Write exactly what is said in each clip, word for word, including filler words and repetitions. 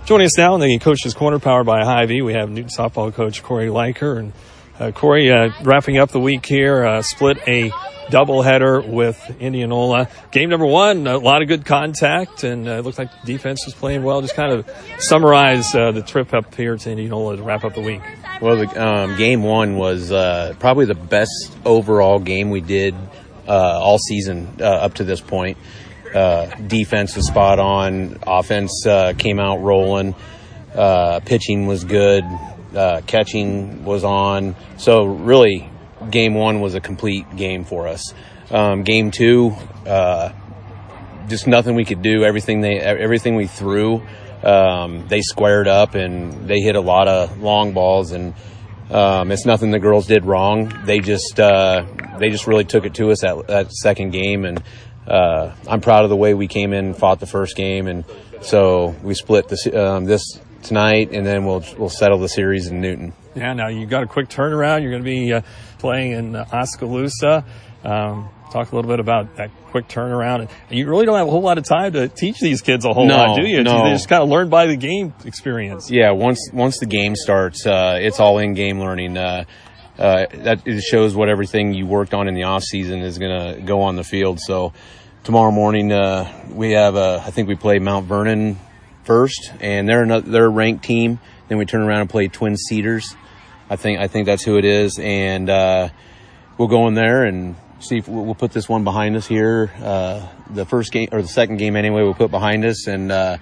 Joining us now in the Coach's Corner, powered by Hy-Vee, we have Newton softball coach Corey Leiker. And uh, Corey, uh, wrapping up the week here, uh, split a doubleheader with Indianola. Game number one, a lot of good contact, and uh, it looked like the defense was playing well. Just kind of summarize uh, the trip up here to Indianola to wrap up the week. Well, the, um, game one was uh, probably the best overall game we did uh, all season uh, up to this point. Uh, defense was spot on. Offense uh, came out rolling. Uh, pitching was good. Uh, catching was on. So really, game one was a complete game for us. Um, game two, uh, just nothing we could do. Everything they, everything we threw, um, they squared up and they hit a lot of long balls. And um, it's nothing the girls did wrong. They just, uh, they just really took it to us that, that second game. And uh, I'm proud of the way we came in and fought the first game. And so we split this, um, this tonight, and then we'll we'll settle the series in Newton. Yeah, now you've got a quick turnaround. You're going to be uh, playing in uh, Oskaloosa. Um, talk a little bit about that quick turnaround. And you really don't have a whole lot of time to teach these kids a whole no, lot, do you? No. They just kind of learn by the game experience. Yeah, once once the game starts, uh, it's all in-game learning. Uh, uh, that it shows what everything you worked on in the off season is going to go on the field. So tomorrow morning, uh, we have, uh, I think we play Mount Vernon first, and they're another, they're a ranked team. Then we turn around and play Twin Cedars. I think I think that's who it is, and uh, we'll go in there and see if we'll, we'll put this one behind us here. Uh, the first game or the second game anyway, we'll put behind us and uh,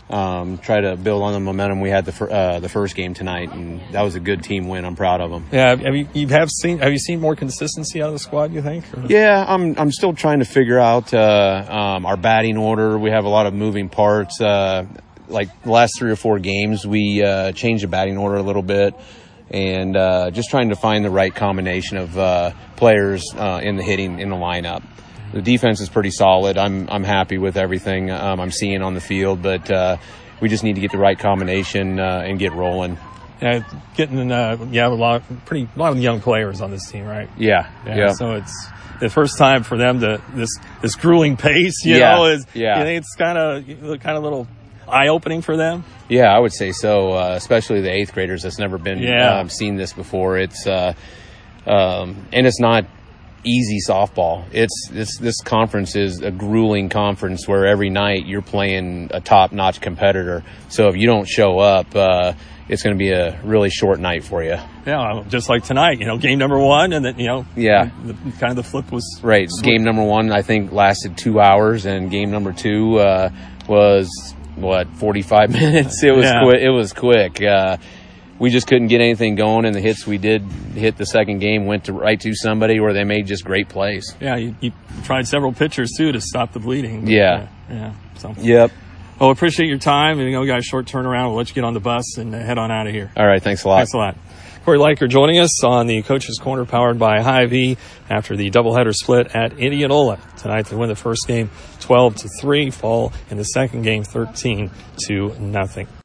um, try to build on the momentum we had the fir- uh, the first game tonight, and that was a good team win. I'm proud of them. Yeah, have you you have seen have you seen more consistency out of the squad, you think? Or? Yeah, I'm I'm still trying to figure out uh, um, our batting order. We have a lot of moving parts. Uh, like the last three or four games, we uh, changed the batting order a little bit, and uh, just trying to find the right combination of uh, players uh, in the hitting in the lineup. The defense is pretty solid. I'm I'm happy with everything um, I'm seeing on the field, but uh, we just need to get the right combination uh, and get rolling. Yeah, getting uh, you have a lot, pretty a lot of young players on this team, right? Yeah, yeah. yeah. So it's the first time for them to this this grueling pace. You yeah, know, is yeah. You think it's kind of kind of a little eye-opening for them? Yeah, I would say so, uh, especially the eighth graders that's never been yeah. um, seen this before. It's uh, um, and it's not easy softball. It's this this conference is a grueling conference where every night you're playing a top-notch competitor. So if you don't show up, uh, it's going to be a really short night for you. Yeah, just like tonight, you know, game number one, and then, you know, yeah, the, kind of the flip was right. Sw- game number one, I think, lasted two hours, and game number two uh, was what forty-five minutes. It was yeah. quick. It was quick. Uh, we just couldn't get anything going, and the hits we did hit the second game went to right to somebody, or they made just great plays. Yeah, you, you tried several pitchers too to stop the bleeding. But, yeah, uh, yeah. So yep. Well, appreciate your time. And, you know, we got a short turnaround. We'll let you get on the bus and uh, head on out of here. All right, thanks a lot. Thanks a lot. Corey Leiker joining us on the Coach's Corner, powered by Hy-Vee, after the doubleheader split at Indianola tonight. They win the first game twelve to three, fall in the second game thirteen to nothing.